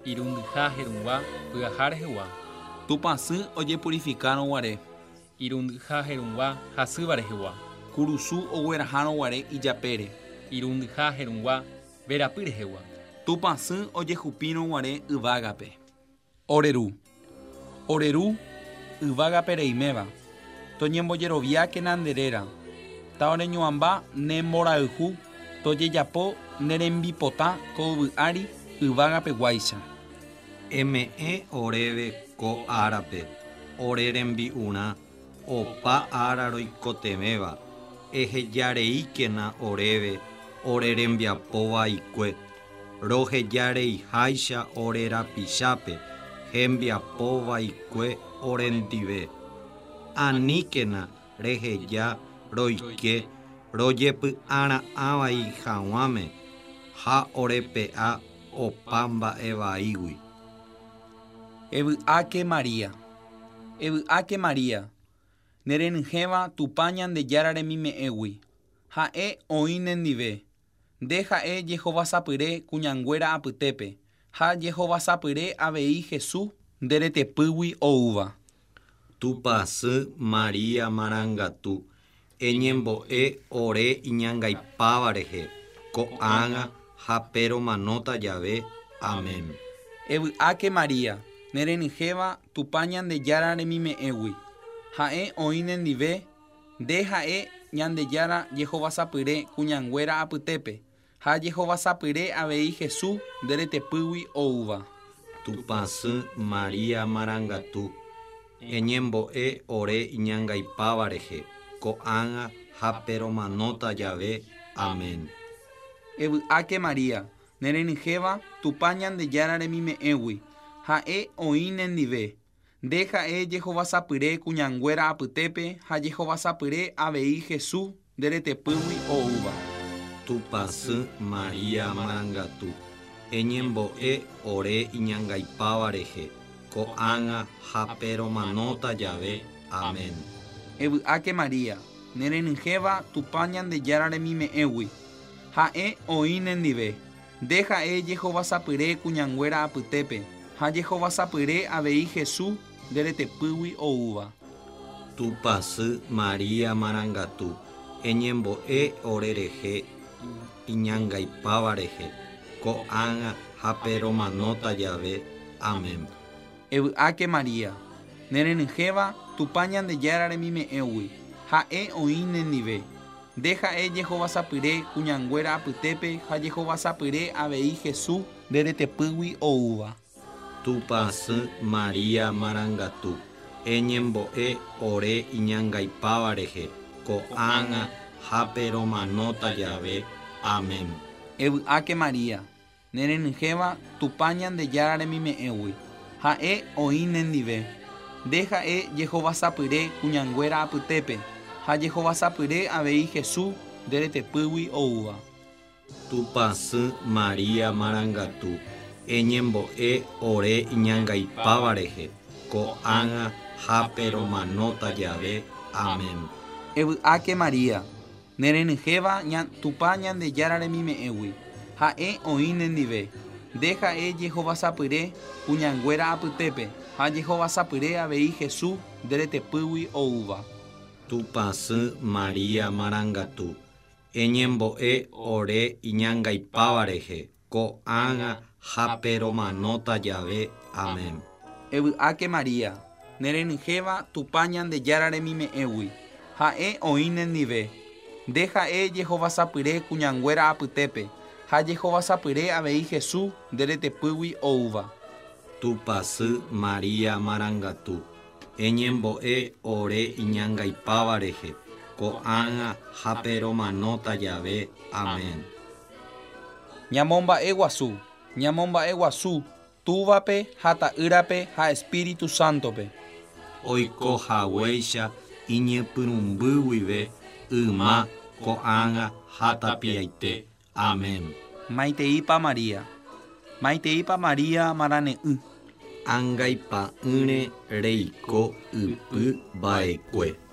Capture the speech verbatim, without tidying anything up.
Irundyha herũva pyaha rehegua. Tupãsy ojepurificaron guare. Irundyha herũva hasýva rehegua. Kurusu ogueraháro guare ijapére. Irundyha herũva verapy rehegua. Tupãsy ojehupírõ guare yvágape. Oreru. Oreru yvágape reiméva. Toñembojeroviáke nanderéra. Taoreñoãmba ne mborayhu tojejapo nerembipota ko yvy'ári yvágapeguáicha. Eme'ẽ oréve ko árape ore rembi'urã opa ára roikoteméva ehejareíkena oréve ore rembiapovaikue rohejareiháicha ore rapichápe hembiapovaikue orendive aníkena reheja roike rojepy'ara'ãvai hag̃uáme ha orepe'a opa mba'evaígui. Evy'áke Maria. Evy'áke Maria. Nerenyhẽva Tupã Ñandejára remime'ẽgui. Ha'e oĩ nendive. Nde ha'e jehovasapyre kuñanguéra apytépe. Ha jehovasapyre avei Jesús nderetepýgui oúva. Tupãsy Maria marangatu eñembo'e ore iñangaipáva rehe ko'ág̃a ha peromanóta jave. Amén. Evy'áke Maria. Nerenyhẽva Tupã Ñandejára remime'ẽgui. Ha'e oĩ nendive. Nde ha'e Ñandejára jehovasapyre kuñanguéra apytépe. Ha jehovasapyre avei Jesús nderetepýgui oúva. Tupãsy Maria marangatu eñembo'e ore iñangaipáva rehe ko'ág̃a ha peromanóta jave. Amén. Evy'áke Maria. Nerenyhẽva Tupã Ñandejára remime'ẽgui. Ha'e oĩ nendive. Nde ha'e jehovasapyre kuñanguéra apytépe ha jehovasapyre avei Jesús nderetepýgui oúva. Tupãsy Maria marangatu eñembo'e ore iñangaipáva rehe ko'ág̃a ha peromanóta jave. Amén. Evy'áke Maria. Nerenyhẽva Tupã Ñandejára remime'ẽgui. Ha'e oĩ nendive. Nde ha'e jehovasapyre kuñanguéra apytépe ha jehovasapyre avei Jesús nderetepýgui oúva. Tupãsy Maria marangatu eñembo'e ore rehe iñangaipáva rehe ko'ág̃a ha peromanóta jave. Amén. Evy'áke Maria. Nerenyhẽva Tupã Ñandejára remime'ẽgui. Ha'e oĩ nendive. Nde ha'e jehovasapyre kuñanguéra apytépe ha jehovasapyre avei Jesús nderetepýgui oúva. Tupãsy Maria marangatu eñembo'e ore iñangaipáva rehe ko'ág̃a ha peromanóta jave. Amén. Evy'áke Maria. Nerenyhẽva Tupã Ñandejára remime'ẽgui. Ha'e oĩ nendive. Nde ha'e jehovasapyre kuñanguéra apytépe ha jehovasapyre avei Jesús nderetepýgui oúva. Tupãsy Maria marangatu eñembo'e ore iñangaipáva rehe ko'ág̃a ha peromanóta jave. Amén. Evy'áke Maria. Nerenyhẽva Tupã Ñandejára remime'ẽgui. Ha'e oĩ nendive. Nde ha'e jehovasapyre kuñanguéra apytépe ha jehovasapyre avei Jesús nderetepýgui oúva. Tupãsy Maria marangatu eñembo'e ore iñangaipáva rehe ko'ág̃a ha peromanóta jave. Amén. Evy'áke Maria. Nerenyhẽva Tupã Ñandejára remime'ẽgui. Ha'e oĩ nendive. Nde ha'e jehovasapyre kuñanguéra apytépe ha jehovasapyre avei Jesús nderetepýgui oúva. Tupãsy Maria marangatu eñembo'e ore iñangaipáva rehe ko'ág̃a ha peromanóta jave. Amén. Ñamomba'e guasu. Ñamomba'e guasu túvape ha ta'ýrape ha Espíritu Santope. Oikohaguéicha iñepyrũmbýi guive yma ko'ág̃a ha tapiaite. Amén. Maiteipa Maria. Maiteipa Maria marane'ỹ. Ãngaipa'ỹre reiko ypy mba'ekue.